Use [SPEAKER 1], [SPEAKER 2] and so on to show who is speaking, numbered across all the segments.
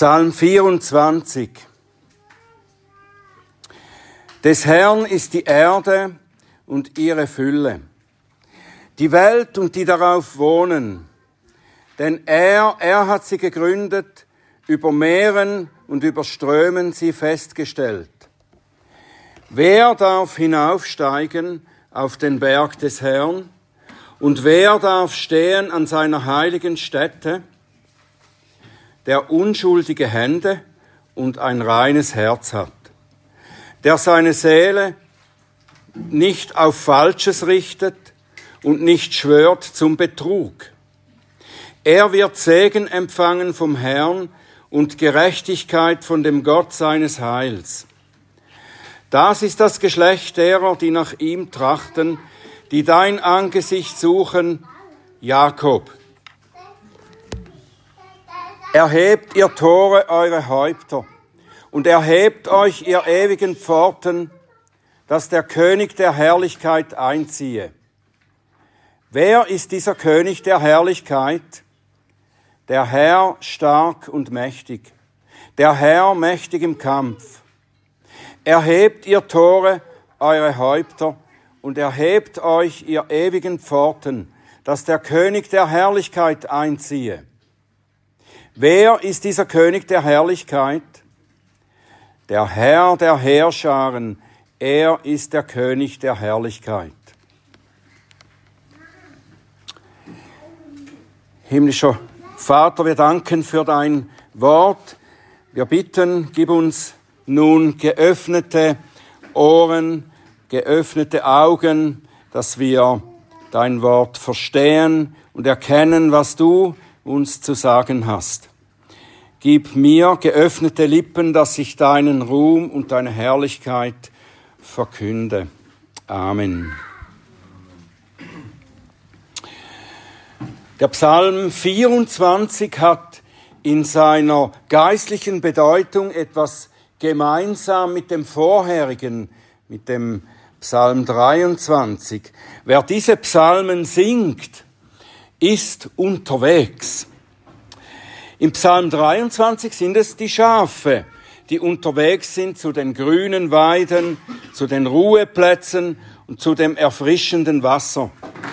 [SPEAKER 1] Psalm 24. Des Herrn ist die Erde und ihre Fülle, die Welt und die darauf wohnen. Denn er hat sie gegründet, über Meeren und über Strömen sie festgestellt. Wer darf hinaufsteigen auf den Berg des Herrn? Und wer darf stehen an seiner heiligen Stätte? Der unschuldige Hände und ein reines Herz hat, der seine Seele nicht auf Falsches richtet und nicht schwört zum Betrug. Er wird Segen empfangen vom Herrn und Gerechtigkeit von dem Gott seines Heils. Das ist das Geschlecht derer, die nach ihm trachten, die dein Angesicht suchen, Jakob. Erhebt ihr Tore eure Häupter und erhebt euch ihr ewigen Pforten, dass der König der Herrlichkeit einziehe. Wer ist dieser König der Herrlichkeit? Der Herr stark und mächtig, der Herr mächtig im Kampf. Erhebt ihr Tore eure Häupter und erhebt euch ihr ewigen Pforten, dass der König der Herrlichkeit einziehe. Wer ist dieser König der Herrlichkeit? Der Herr der Heerscharen, er ist der König der Herrlichkeit. Himmlischer Vater, wir danken für dein Wort. Wir bitten, gib uns nun geöffnete Ohren, geöffnete Augen, dass wir dein Wort verstehen und erkennen, was du uns zu sagen hast. Gib mir geöffnete Lippen, dass ich deinen Ruhm und deine Herrlichkeit verkünde. Amen. Der Psalm 24 hat in seiner geistlichen Bedeutung etwas gemeinsam mit dem vorherigen, mit dem Psalm 23. Wer diese Psalmen singt, ist unterwegs. Im Psalm 23 sind es die Schafe, die unterwegs sind zu den grünen Weiden, zu den Ruheplätzen und zu dem erfrischenden Wasser.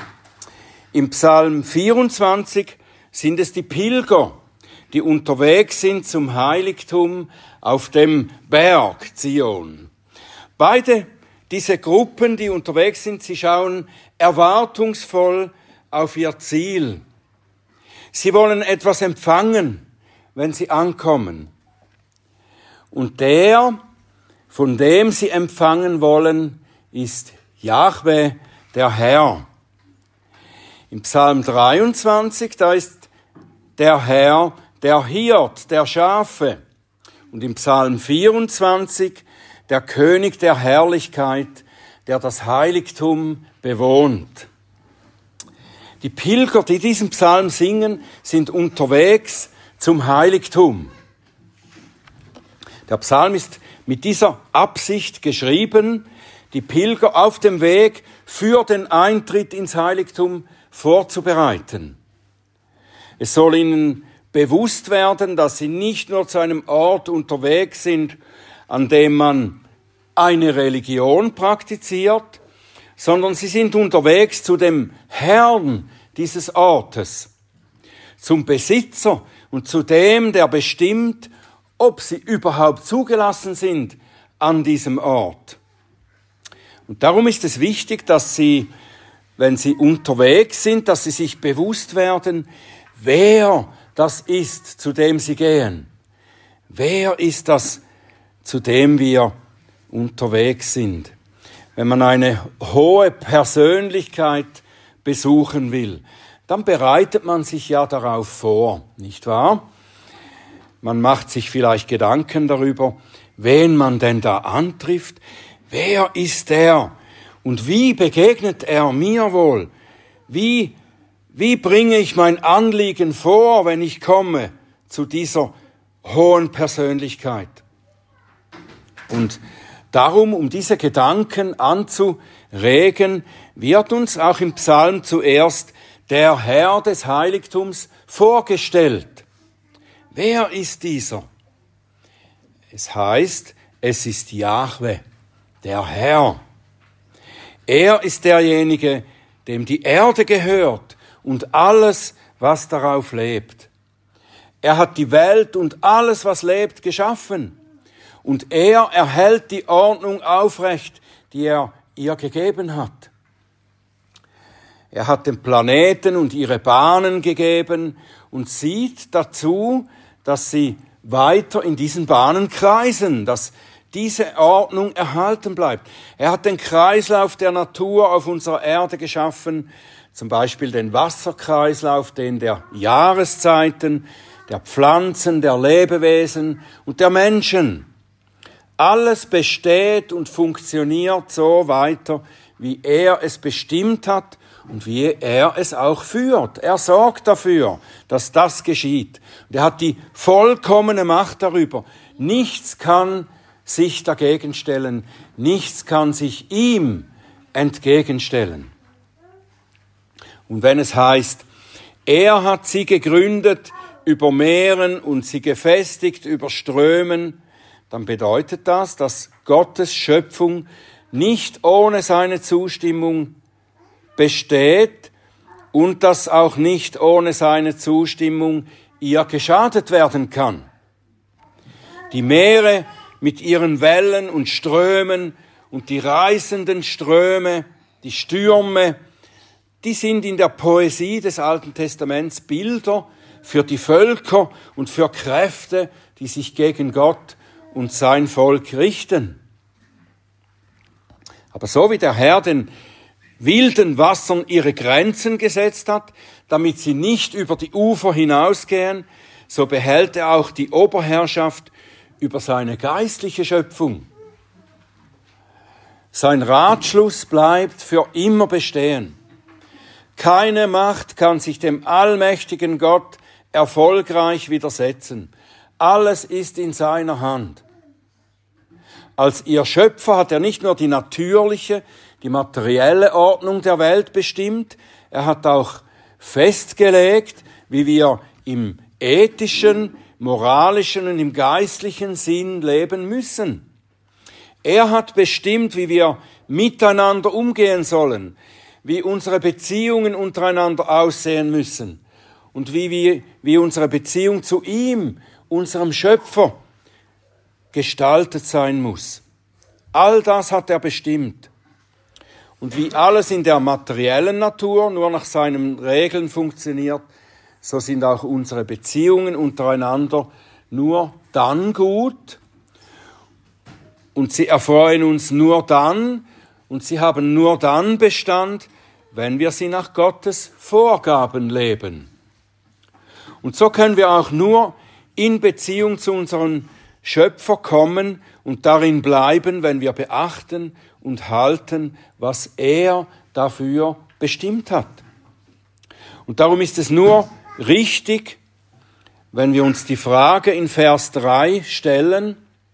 [SPEAKER 1] Im Psalm 24 sind es die Pilger, die unterwegs sind zum Heiligtum auf dem Berg Zion. Beide diese Gruppen, die unterwegs sind, sie schauen erwartungsvoll auf ihr Ziel. Sie wollen etwas empfangen, wenn sie ankommen. Und der, von dem sie empfangen wollen, ist Jahwe, der Herr. Im Psalm 23, da ist der Herr der Hirt der Schafe. Und im Psalm 24 der König der Herrlichkeit, der das Heiligtum bewohnt. Die Pilger, die diesen Psalm singen, sind unterwegs zum Heiligtum. Der Psalm ist mit dieser Absicht geschrieben, die Pilger auf dem Weg für den Eintritt ins Heiligtum vorzubereiten. Es soll ihnen bewusst werden, dass sie nicht nur zu einem Ort unterwegs sind, an dem man eine Religion praktiziert, sondern sie sind unterwegs zu dem Herrn dieses Ortes, zum Besitzer und zu dem, der bestimmt, ob sie überhaupt zugelassen sind an diesem Ort. Und darum ist es wichtig, dass sie, wenn sie unterwegs sind, dass sie sich bewusst werden, wer das ist, zu dem sie gehen. Wer ist das, zu dem wir unterwegs sind? Wenn man eine hohe Persönlichkeit besuchen will, dann bereitet man sich ja darauf vor, nicht wahr? Man macht sich vielleicht Gedanken darüber, wen man denn da antrifft. Wer ist der? Und wie begegnet er mir wohl? Wie bringe ich mein Anliegen vor, wenn ich komme zu dieser hohen Persönlichkeit? Und darum, um diese Gedanken anzuregen, wird uns auch im Psalm zuerst der Herr des Heiligtums vorgestellt. Wer ist dieser? Es heißt, es ist Jahwe, der Herr. Er ist derjenige, dem die Erde gehört und alles, was darauf lebt. Er hat die Welt und alles, was lebt, geschaffen. Und er erhält die Ordnung aufrecht, die er ihr gegeben hat. Er hat den Planeten und ihre Bahnen gegeben und sieht dazu, dass sie weiter in diesen Bahnen kreisen, dass diese Ordnung erhalten bleibt. Er hat den Kreislauf der Natur auf unserer Erde geschaffen, zum Beispiel den Wasserkreislauf, den der Jahreszeiten, der Pflanzen, der Lebewesen und der Menschen. Alles besteht und funktioniert so weiter, wie er es bestimmt hat und wie er es auch führt. Er sorgt dafür, dass das geschieht. Und er hat die vollkommene Macht darüber. Nichts kann sich dagegen stellen, nichts kann sich ihm entgegenstellen. Und wenn es heißt, er hat sie gegründet über Meeren und sie gefestigt über Strömen, dann bedeutet das, dass Gottes Schöpfung nicht ohne seine Zustimmung besteht und dass auch nicht ohne seine Zustimmung ihr geschadet werden kann. Die Meere mit ihren Wellen und Strömen und die reißenden Ströme, die Stürme, die sind in der Poesie des Alten Testaments Bilder für die Völker und für Kräfte, die sich gegen Gott und sein Volk richten. Aber so wie der Herr den wilden Wassern ihre Grenzen gesetzt hat, damit sie nicht über die Ufer hinausgehen, so behält er auch die Oberherrschaft über seine geistliche Schöpfung. Sein Ratschluss bleibt für immer bestehen. Keine Macht kann sich dem allmächtigen Gott erfolgreich widersetzen. Alles ist in seiner Hand. Als ihr Schöpfer hat er nicht nur die natürliche, die materielle Ordnung der Welt bestimmt, er hat auch festgelegt, wie wir im ethischen, moralischen und im geistlichen Sinn leben müssen. Er hat bestimmt, wie wir miteinander umgehen sollen, wie unsere Beziehungen untereinander aussehen müssen und wie unsere Beziehung zu ihm, unserem Schöpfer, gestaltet sein muss. All das hat er bestimmt. Und wie alles in der materiellen Natur nur nach seinen Regeln funktioniert, so sind auch unsere Beziehungen untereinander nur dann gut und sie erfreuen uns nur dann und sie haben nur dann Bestand, wenn wir sie nach Gottes Vorgaben leben. Und so können wir auch nur in Beziehung zu unserem Schöpfer kommen und darin bleiben, wenn wir beachten und halten, was er dafür bestimmt hat. Und darum ist es nur richtig, wenn wir uns die Frage in Vers 3 stellen,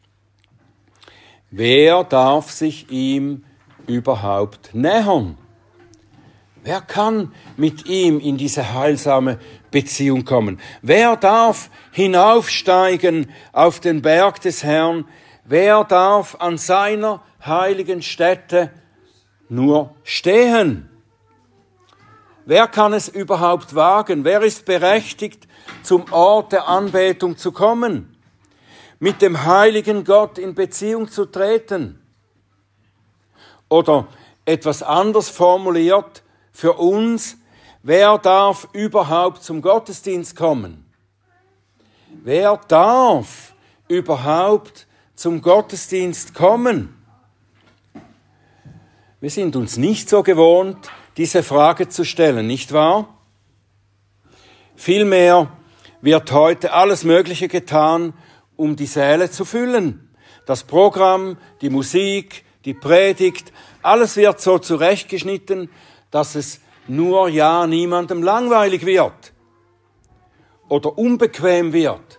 [SPEAKER 1] wer darf sich ihm überhaupt nähern? Wer kann mit ihm in diese heilsame Beziehung kommen? Wer darf hinaufsteigen auf den Berg des Herrn? Wer darf an seiner heiligen Stätte nur stehen? Wer kann es überhaupt wagen? Wer ist berechtigt, zum Ort der Anbetung zu kommen? Mit dem heiligen Gott in Beziehung zu treten? Oder etwas anders formuliert für uns, wer darf überhaupt zum Gottesdienst kommen? Wer darf überhaupt zum Gottesdienst kommen? Wir sind uns nicht so gewohnt, diese Frage zu stellen, nicht wahr? Vielmehr wird heute alles Mögliche getan, um die Säle zu füllen. Das Programm, die Musik, die Predigt, alles wird so zurechtgeschnitten, dass es nur ja niemandem langweilig wird oder unbequem wird.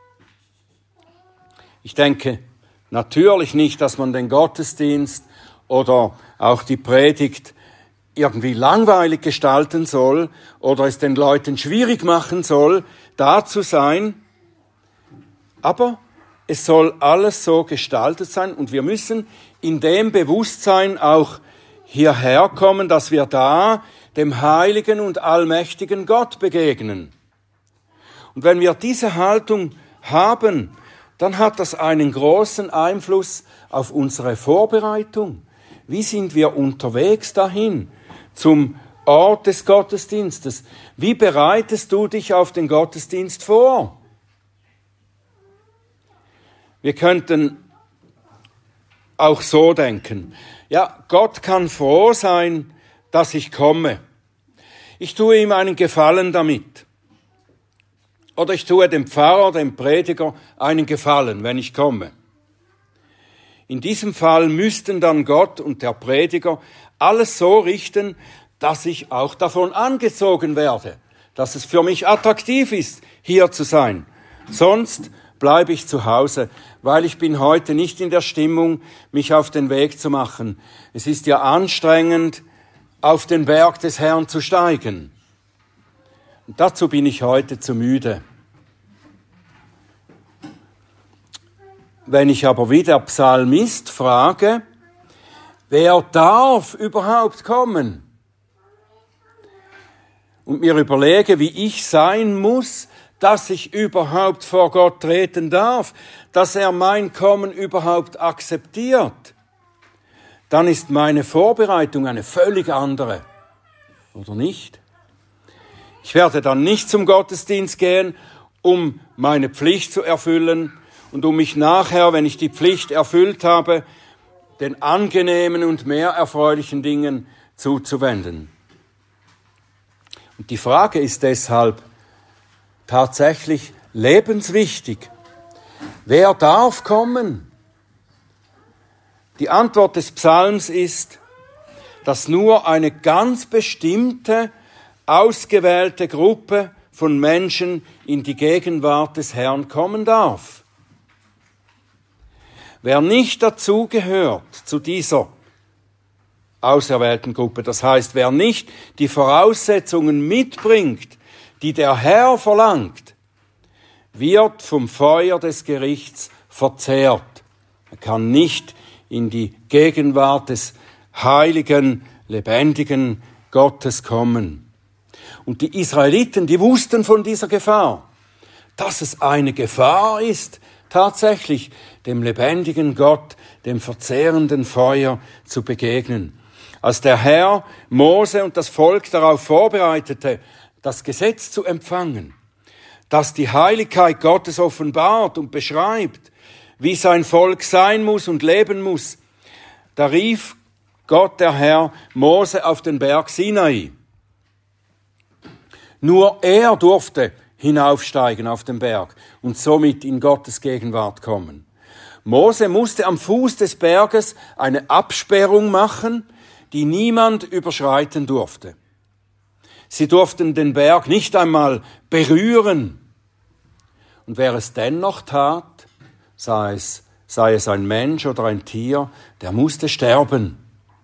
[SPEAKER 1] Ich denke natürlich nicht, dass man den Gottesdienst oder auch die Predigt irgendwie langweilig gestalten soll oder es den Leuten schwierig machen soll, da zu sein. Aber es soll alles so gestaltet sein und wir müssen in dem Bewusstsein auch hierher kommen, dass wir da dem heiligen und allmächtigen Gott begegnen. Und wenn wir diese Haltung haben, dann hat das einen großen Einfluss auf unsere Vorbereitung. Wie sind wir unterwegs dahin zum Ort des Gottesdienstes? Wie bereitest du dich auf den Gottesdienst vor? Wir könnten auch so denken. Ja, Gott kann froh sein, dass ich komme. Ich tue ihm einen Gefallen damit. Oder ich tue dem Pfarrer, dem Prediger einen Gefallen, wenn ich komme. In diesem Fall müssten dann Gott und der Prediger alles so richten, dass ich auch davon angezogen werde, dass es für mich attraktiv ist, hier zu sein. Sonst bleibe ich zu Hause, weil ich bin heute nicht in der Stimmung, mich auf den Weg zu machen. Es ist ja anstrengend, auf den Berg des Herrn zu steigen. Und dazu bin ich heute zu müde. Wenn ich aber wie der Psalmist frage, wer darf überhaupt kommen? Und mir überlege, wie ich sein muss, dass ich überhaupt vor Gott treten darf, dass er mein Kommen überhaupt akzeptiert, dann ist meine Vorbereitung eine völlig andere. Oder nicht? Ich werde dann nicht zum Gottesdienst gehen, um meine Pflicht zu erfüllen und um mich nachher, wenn ich die Pflicht erfüllt habe, den angenehmen und mehr erfreulichen Dingen zuzuwenden. Und die Frage ist deshalb tatsächlich lebenswichtig. Wer darf kommen? Die Antwort des Psalms ist, dass nur eine ganz bestimmte, ausgewählte Gruppe von Menschen in die Gegenwart des Herrn kommen darf. Wer nicht dazugehört zu dieser auserwählten Gruppe, das heißt, wer nicht die Voraussetzungen mitbringt, die der Herr verlangt, wird vom Feuer des Gerichts verzehrt. Er kann nicht in die Gegenwart des heiligen, lebendigen Gottes kommen. Und die Israeliten, die wussten von dieser Gefahr, dass es eine Gefahr ist, tatsächlich dem lebendigen Gott, dem verzehrenden Feuer zu begegnen. Als der Herr Mose und das Volk darauf vorbereitete, das Gesetz zu empfangen, das die Heiligkeit Gottes offenbart und beschreibt, wie sein Volk sein muss und leben muss, da rief Gott, der Herr, Mose auf den Berg Sinai. Nur er durfte hinaufsteigen auf den Berg und somit in Gottes Gegenwart kommen. Mose musste am Fuß des Berges eine Absperrung machen, die niemand überschreiten durfte. Sie durften den Berg nicht einmal berühren. Und wer es dennoch tat, sei es ein Mensch oder ein Tier, der musste sterben.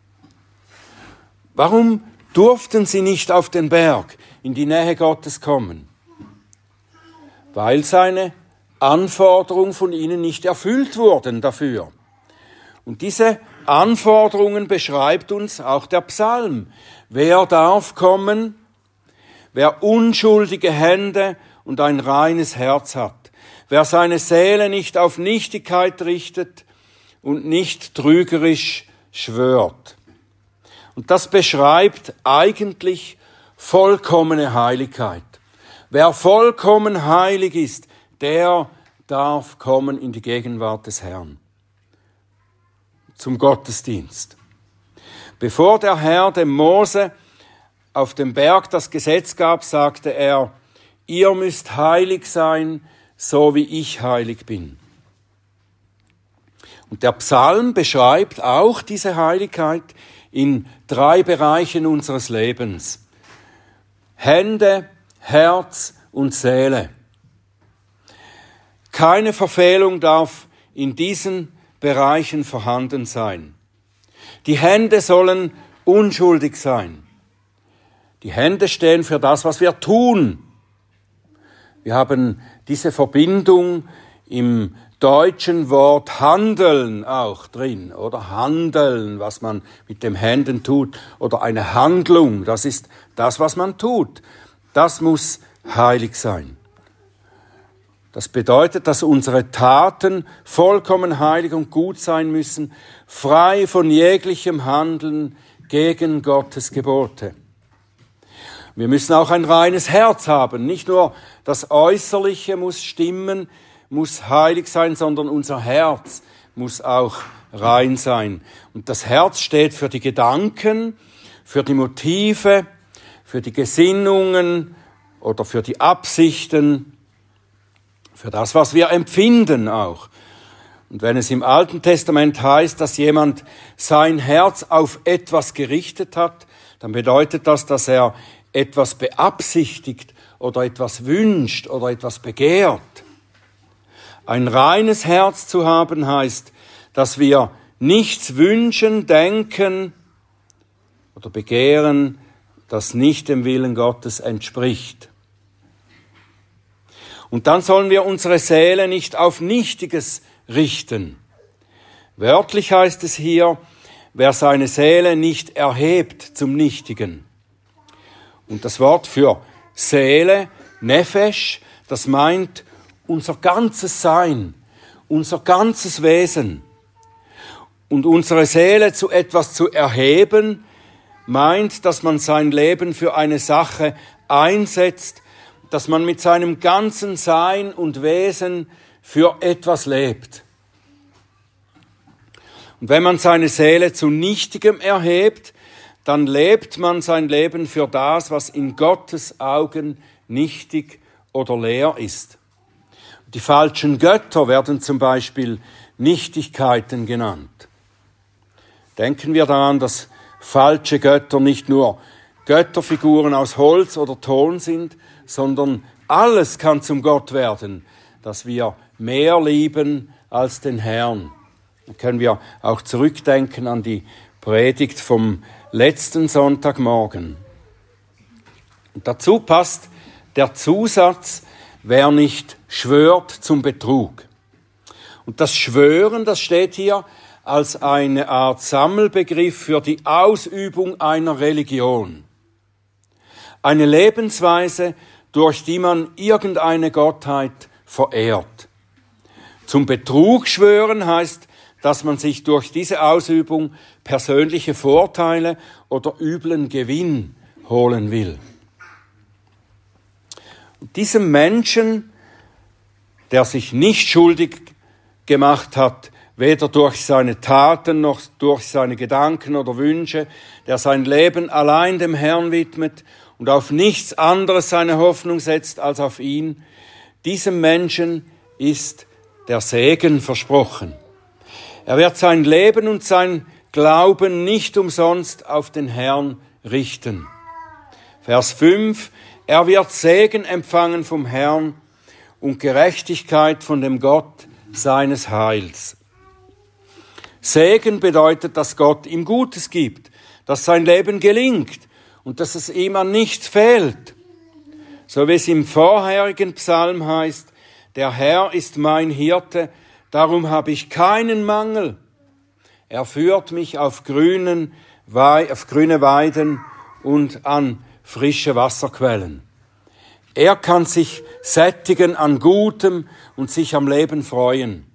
[SPEAKER 1] Warum durften sie nicht auf den Berg in die Nähe Gottes kommen? Weil seine Anforderungen von ihnen nicht erfüllt wurden dafür. Und diese Anforderungen beschreibt uns auch der Psalm. Wer darf kommen? Wer unschuldige Hände und ein reines Herz hat. Wer seine Seele nicht auf Nichtigkeit richtet und nicht trügerisch schwört. Und das beschreibt eigentlich vollkommene Heiligkeit. Wer vollkommen heilig ist, der darf kommen in die Gegenwart des Herrn. Zum Gottesdienst. Bevor der Herr dem Mose auf dem Berg das Gesetz gab, sagte er, ihr müsst heilig sein, so wie ich heilig bin. Und der Psalm beschreibt auch diese Heiligkeit in 3 Bereichen unseres Lebens. Hände, Herz und Seele. Keine Verfehlung darf in diesen Bereichen vorhanden sein. Die Hände sollen unschuldig sein. Die Hände stehen für das, was wir tun. Wir haben diese Verbindung im deutschen Wort handeln auch drin, oder handeln, was man mit den Händen tut, oder eine Handlung, das ist das, was man tut. Das muss heilig sein. Das bedeutet, dass unsere Taten vollkommen heilig und gut sein müssen, frei von jeglichem Handeln gegen Gottes Gebote. Wir müssen auch ein reines Herz haben. Nicht nur das Äußerliche muss stimmen, muss heilig sein, sondern unser Herz muss auch rein sein. Und das Herz steht für die Gedanken, für die Motive, für die Gesinnungen oder für die Absichten, für das, was wir empfinden auch. Und wenn es im Alten Testament heißt, dass jemand sein Herz auf etwas gerichtet hat, dann bedeutet das, dass er etwas beabsichtigt oder etwas wünscht oder etwas begehrt. Ein reines Herz zu haben heißt, dass wir nichts wünschen, denken oder begehren, das nicht dem Willen Gottes entspricht. Und dann sollen wir unsere Seele nicht auf Nichtiges richten. Wörtlich heißt es hier, wer seine Seele nicht erhebt zum Nichtigen. Und das Wort für Seele, Nefesh, das meint unser ganzes Sein, unser ganzes Wesen. Und unsere Seele zu etwas zu erheben, meint, dass man sein Leben für eine Sache einsetzt, dass man mit seinem ganzen Sein und Wesen für etwas lebt. Und wenn man seine Seele zu Nichtigem erhebt, dann lebt man sein Leben für das, was in Gottes Augen nichtig oder leer ist. Die falschen Götter werden zum Beispiel Nichtigkeiten genannt. Denken wir daran, dass falsche Götter nicht nur Götterfiguren aus Holz oder Ton sind, sondern alles kann zum Gott werden, dass wir mehr lieben als den Herrn. Da können wir auch zurückdenken an die Predigt vom letzten Sonntagmorgen. Und dazu passt der Zusatz, wer nicht schwört zum Betrug. Und das Schwören, das steht hier als eine Art Sammelbegriff für die Ausübung einer Religion. Eine Lebensweise, durch die man irgendeine Gottheit verehrt. Zum Betrug schwören heißt, dass man sich durch diese Ausübung persönliche Vorteile oder üblen Gewinn holen will. Und diesem Menschen, der sich nicht schuldig gemacht hat, weder durch seine Taten noch durch seine Gedanken oder Wünsche, der sein Leben allein dem Herrn widmet und auf nichts anderes seine Hoffnung setzt als auf ihn, diesem Menschen ist der Segen versprochen. Er wird sein Leben und sein Glauben nicht umsonst auf den Herrn richten. Vers 5, er wird Segen empfangen vom Herrn und Gerechtigkeit von dem Gott seines Heils. Segen bedeutet, dass Gott ihm Gutes gibt, dass sein Leben gelingt und dass es ihm an nichts fehlt. So wie es im vorherigen Psalm heißt, der Herr ist mein Hirte, darum habe ich keinen Mangel. Er führt mich auf grüne Weiden und an frische Wasserquellen. Er kann sich sättigen an Gutem und sich am Leben freuen.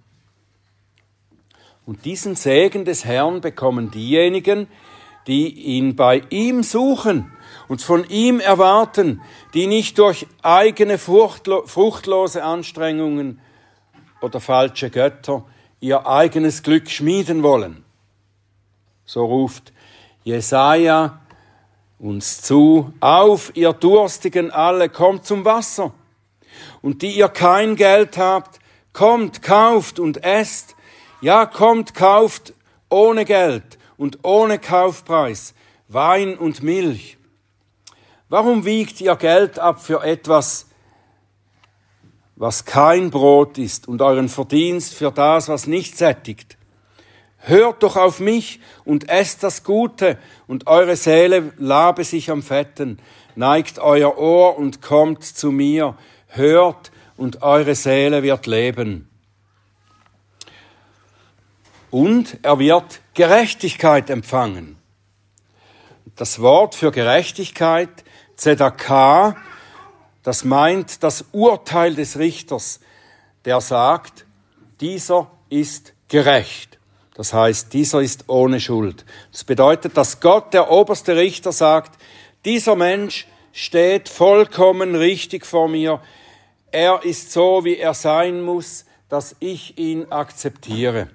[SPEAKER 1] Und diesen Segen des Herrn bekommen diejenigen, die ihn bei ihm suchen und von ihm erwarten, die nicht durch eigene fruchtlose Anstrengungen oder falsche Götter ihr eigenes Glück schmieden wollen. So ruft Jesaja uns zu, auf, ihr Durstigen alle, kommt zum Wasser. Und die ihr kein Geld habt, kommt, kauft und esst. Ja, kommt, kauft ohne Geld und ohne Kaufpreis Wein und Milch. Warum wiegt ihr Geld ab für etwas, was kein Brot ist, und euren Verdienst für das, was nicht sättigt? Hört doch auf mich und esst das Gute, und eure Seele labe sich am Fetten. Neigt euer Ohr und kommt zu mir. Hört, und eure Seele wird leben. und er wird Gerechtigkeit empfangen. Das Wort für Gerechtigkeit, Tzedakah, das meint das Urteil des Richters, der sagt, dieser ist gerecht. Das heißt, dieser ist ohne Schuld. Das bedeutet, dass Gott, der oberste Richter, sagt, dieser Mensch steht vollkommen richtig vor mir. Er ist so, wie er sein muss, dass ich ihn akzeptiere.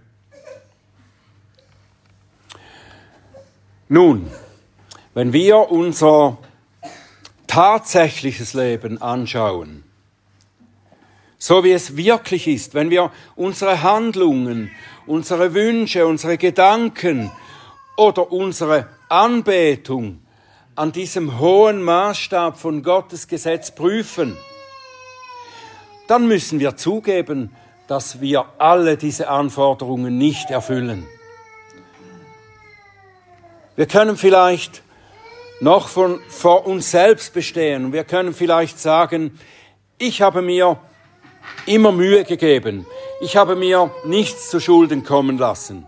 [SPEAKER 1] Nun, wenn wir unser tatsächliches Leben anschauen, so wie es wirklich ist, wenn wir unsere Handlungen, unsere Wünsche, unsere Gedanken oder unsere Anbetung an diesem hohen Maßstab von Gottes Gesetz prüfen, dann müssen wir zugeben, dass wir alle diese Anforderungen nicht erfüllen. Wir können vielleicht noch vor uns selbst bestehen. Wir können vielleicht sagen, ich habe mir immer Mühe gegeben. Ich habe mir nichts zu Schulden kommen lassen.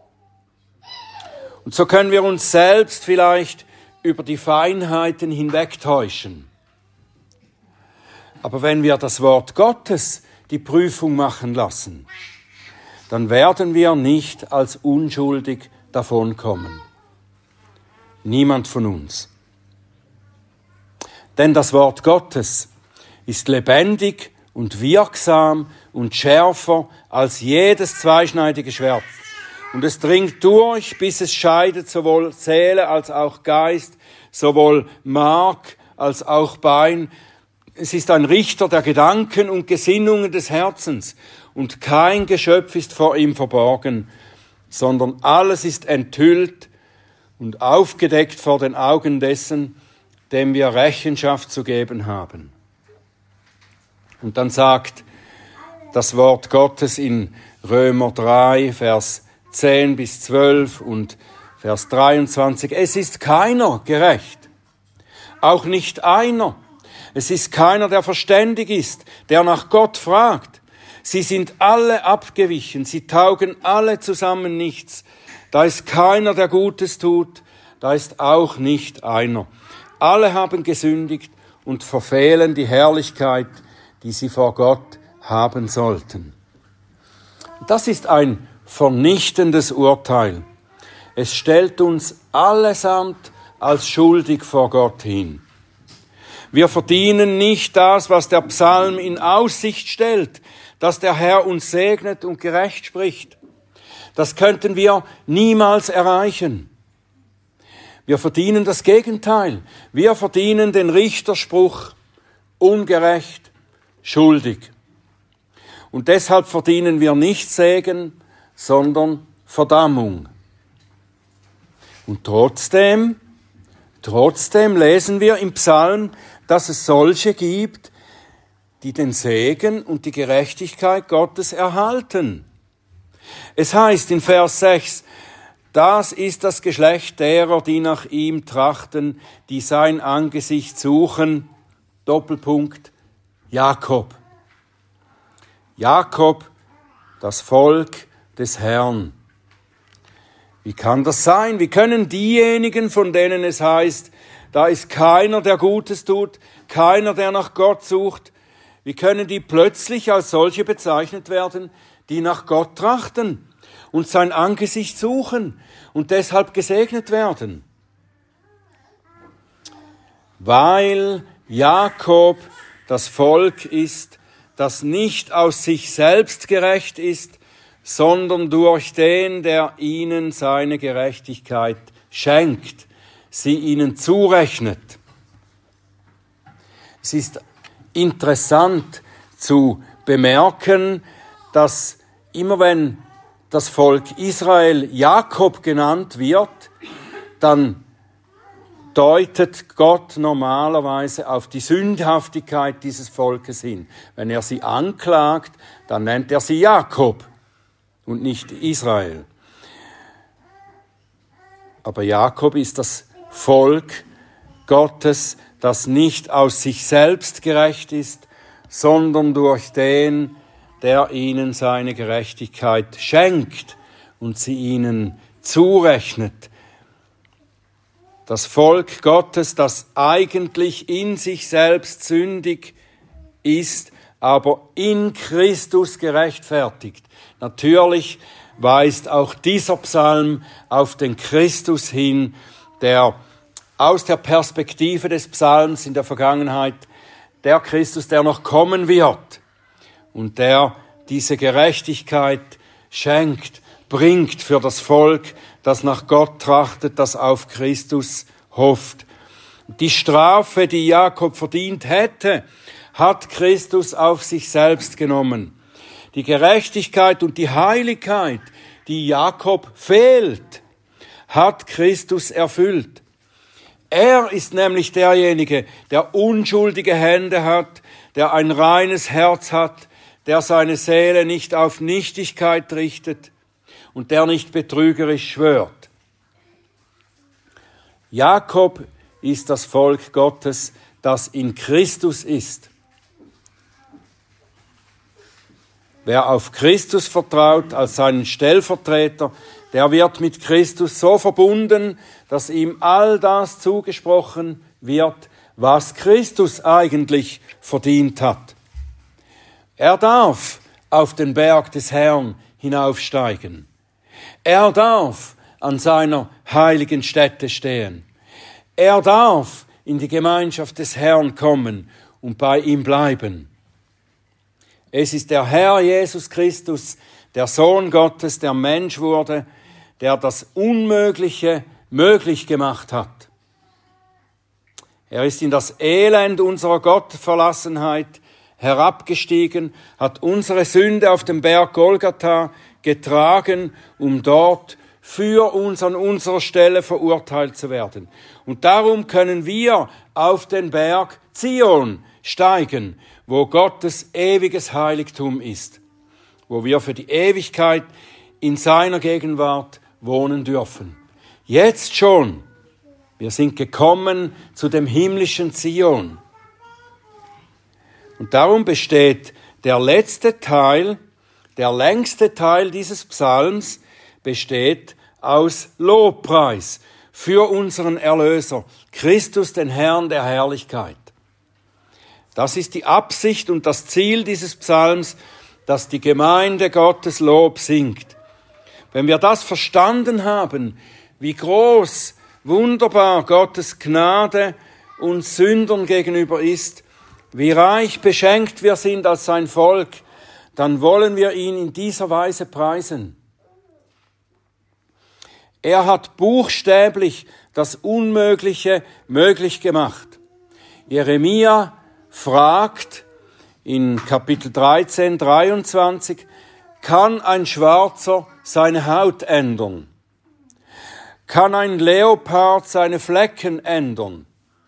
[SPEAKER 1] Und so können wir uns selbst vielleicht über die Feinheiten hinwegtäuschen. Aber wenn wir das Wort Gottes die Prüfung machen lassen, dann werden wir nicht als unschuldig davonkommen. Niemand von uns. Denn das Wort Gottes ist lebendig und wirksam und schärfer als jedes zweischneidige Schwert. Und es dringt durch, bis es scheidet sowohl Seele als auch Geist, sowohl Mark als auch Bein. Es ist ein Richter der Gedanken und Gesinnungen des Herzens. Und kein Geschöpf ist vor ihm verborgen, sondern alles ist enthüllt und aufgedeckt vor den Augen dessen, dem wir Rechenschaft zu geben haben. Und dann sagt das Wort Gottes in Römer 3, Vers 10 bis 12 und Vers 23, es ist keiner gerecht, auch nicht einer. Es ist keiner, der verständig ist, der nach Gott fragt. Sie sind alle abgewichen, sie taugen alle zusammen nichts. Da ist keiner, der Gutes tut, da ist auch nicht einer. Alle haben gesündigt und verfehlen die Herrlichkeit, die sie vor Gott haben sollten. Das ist ein vernichtendes Urteil. Es stellt uns allesamt als schuldig vor Gott hin. Wir verdienen nicht das, was der Psalm in Aussicht stellt, dass der Herr uns segnet und gerecht spricht. Das könnten wir niemals erreichen. Wir verdienen das Gegenteil. Wir verdienen den Richterspruch ungerecht, schuldig. Und deshalb verdienen wir nicht Segen, sondern Verdammung. Und trotzdem lesen wir im Psalm, dass es solche gibt, die den Segen und die Gerechtigkeit Gottes erhalten. Es heißt in Vers 6, das ist das Geschlecht derer, die nach ihm trachten, die sein Angesicht suchen. Doppelpunkt, Jakob. Jakob, das Volk des Herrn. Wie kann das sein? Wie können diejenigen, von denen es heißt, da ist keiner, der Gutes tut, keiner, der nach Gott sucht, wie können die plötzlich als solche bezeichnet werden, die nach Gott trachten und sein Angesicht suchen und deshalb gesegnet werden? Weil Jakob das Volk ist, das nicht aus sich selbst gerecht ist, sondern durch den, der ihnen seine Gerechtigkeit schenkt, sie ihnen zurechnet. Es ist interessant zu bemerken, dass immer wenn das Volk Israel Jakob genannt wird, dann deutet Gott normalerweise auf die Sündhaftigkeit dieses Volkes hin. Wenn er sie anklagt, dann nennt er sie Jakob und nicht Israel. Aber Jakob ist das Volk Gottes, das nicht aus sich selbst gerecht ist, sondern durch den, der ihnen seine Gerechtigkeit schenkt und sie ihnen zurechnet. Das Volk Gottes, das eigentlich in sich selbst sündig ist, aber in Christus gerechtfertigt. Natürlich weist auch dieser Psalm auf den Christus hin, der aus der Perspektive des Psalms in der Vergangenheit, der Christus, der noch kommen wird und der diese Gerechtigkeit schenkt, bringt für das Volk, das nach Gott trachtet, das auf Christus hofft. Die Strafe, die Jakob verdient hätte, hat Christus auf sich selbst genommen. Die Gerechtigkeit und die Heiligkeit, die Jakob fehlt, hat Christus erfüllt. Er ist nämlich derjenige, der unschuldige Hände hat, der ein reines Herz hat, der seine Seele nicht auf Nichtigkeit richtet und der nicht betrügerisch schwört. Jakob ist das Volk Gottes, das in Christus ist. Wer auf Christus vertraut als seinen Stellvertreter, der wird mit Christus so verbunden, dass ihm all das zugesprochen wird, was Christus eigentlich verdient hat. Er darf auf den Berg des Herrn hinaufsteigen. Er darf an seiner heiligen Stätte stehen. Er darf in die Gemeinschaft des Herrn kommen und bei ihm bleiben. Es ist der Herr Jesus Christus, der Sohn Gottes, der Mensch wurde, der das Unmögliche möglich gemacht hat. Er ist in das Elend unserer Gottverlassenheit herabgestiegen, hat unsere Sünde auf dem Berg Golgatha getragen, um dort für uns an unserer Stelle verurteilt zu werden. Und darum können wir auf den Berg Zion steigen, wo Gottes ewiges Heiligtum ist, wo wir für die Ewigkeit in seiner Gegenwart wohnen dürfen. Jetzt schon. Wir sind gekommen zu dem himmlischen Zion. Und darum besteht der letzte Teil, der längste Teil dieses Psalms, besteht aus Lobpreis für unseren Erlöser, Christus, den Herrn der Herrlichkeit. Das ist die Absicht und das Ziel dieses Psalms, dass die Gemeinde Gottes Lob singt. Wenn wir das verstanden haben, wie groß, wunderbar Gottes Gnade uns Sündern gegenüber ist, wie reich beschenkt wir sind als sein Volk, dann wollen wir ihn in dieser Weise preisen. Er hat buchstäblich das Unmögliche möglich gemacht. Jeremia fragt in Kapitel 13, 23, kann ein Schwarzer seine Haut ändern? Kann ein Leopard seine Flecken ändern?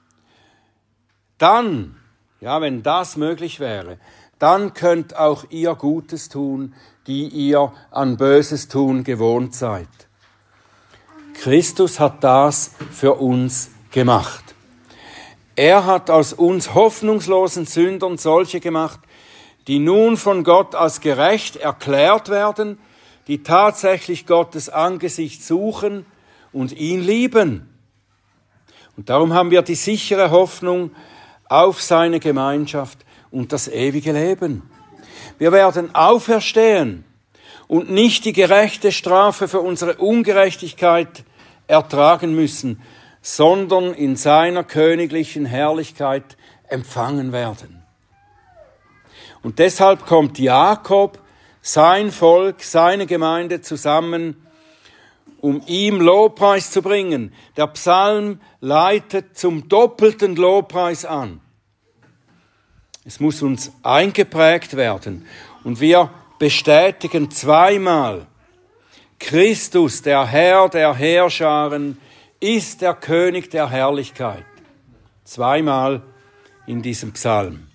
[SPEAKER 1] Dann, ja, wenn das möglich wäre, dann könnt auch ihr Gutes tun, die ihr an Böses tun gewohnt seid. Christus hat das für uns gemacht. Er hat aus uns hoffnungslosen Sündern solche gemacht, die nun von Gott als gerecht erklärt werden, die tatsächlich Gottes Angesicht suchen und ihn lieben. Und darum haben wir die sichere Hoffnung auf seine Gemeinschaft und das ewige Leben. Wir werden auferstehen und nicht die gerechte Strafe für unsere Ungerechtigkeit ertragen müssen, sondern in seiner königlichen Herrlichkeit empfangen werden. Und deshalb kommt Jakob, sein Volk, seine Gemeinde zusammen, um ihm Lobpreis zu bringen. Der Psalm leitet zum doppelten Lobpreis an. Es muss uns eingeprägt werden. Und wir bestätigen zweimal, Christus, der Herr der Heerscharen, ist der König der Herrlichkeit. Zweimal in diesem Psalm.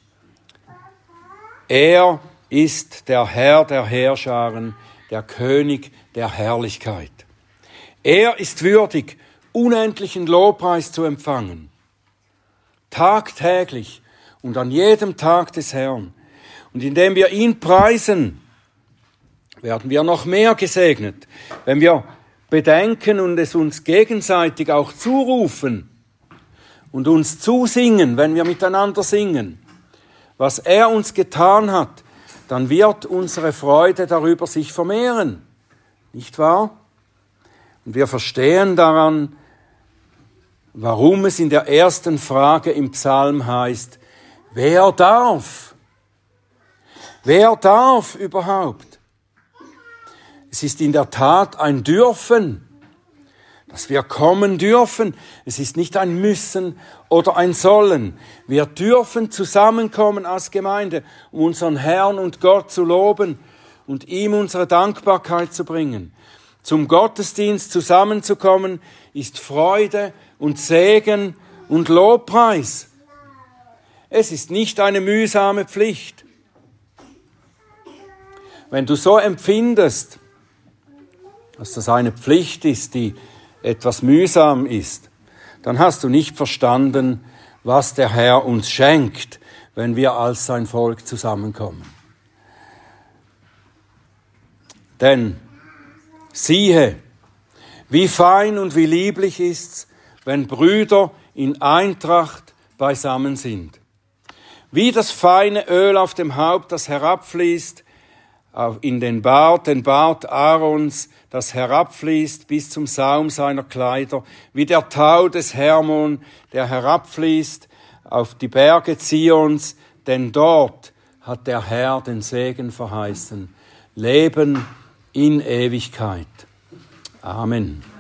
[SPEAKER 1] Er ist der Herr der Heerscharen, der König der Herrlichkeit. Er ist würdig, unendlichen Lobpreis zu empfangen. Tagtäglich und an jedem Tag des Herrn. Und indem wir ihn preisen, werden wir noch mehr gesegnet, wenn wir bedenken und es uns gegenseitig auch zurufen und uns zusingen, wenn wir miteinander singen, was er uns getan hat, dann wird unsere Freude darüber sich vermehren. Nicht wahr? Und wir verstehen daran, warum es in der ersten Frage im Psalm heißt, wer darf? Wer darf überhaupt? Es ist in der Tat ein Dürfen, dass wir kommen dürfen. Es ist nicht ein Müssen oder ein Sollen. Wir dürfen zusammenkommen als Gemeinde, um unseren Herrn und Gott zu loben und ihm unsere Dankbarkeit zu bringen. Zum Gottesdienst zusammenzukommen ist Freude und Segen und Lobpreis. Es ist nicht eine mühsame Pflicht. Wenn du so empfindest, dass das eine Pflicht ist, die etwas mühsam ist, dann hast du nicht verstanden, was der Herr uns schenkt, wenn wir als sein Volk zusammenkommen. Denn siehe, wie fein und wie lieblich ist's, wenn Brüder in Eintracht beisammen sind. Wie das feine Öl auf dem Haupt, das herabfließt, in den Bart Aarons, das herabfließt bis zum Saum seiner Kleider, wie der Tau des Hermon, der herabfließt auf die Berge Zions, denn dort hat der Herr den Segen verheißen. Leben in Ewigkeit. Amen.